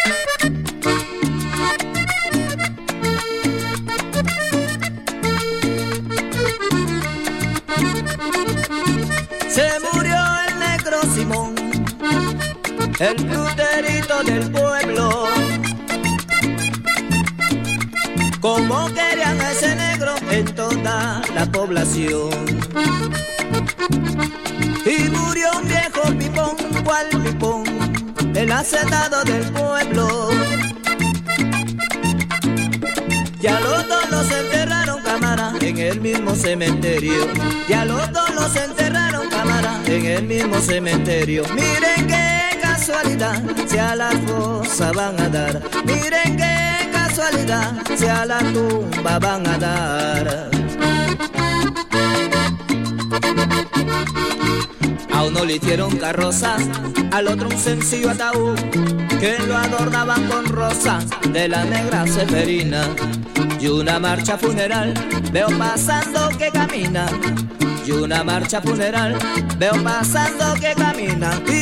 Se murió el negro Simón, el fruterito del pueblo. Como querían a ese negro en toda la población. Y murió un viejo pipón, ¿cuál pipón? El hacendado del pueblo. Y a los dos los enterraron, cámara, en el mismo cementerio. Y a los dos los enterraron, cámara, en el mismo cementerio. Miren qué casualidad, si a la fosa van a dar. Miren qué casualidad, si a la tumba van a dar. A uno le hicieron carrozas, al otro un sencillo ataúd, que lo adornaban con rosas de la negra Seferina. Y una marcha funeral veo pasando que camina. Y una marcha funeral veo pasando que camina. Y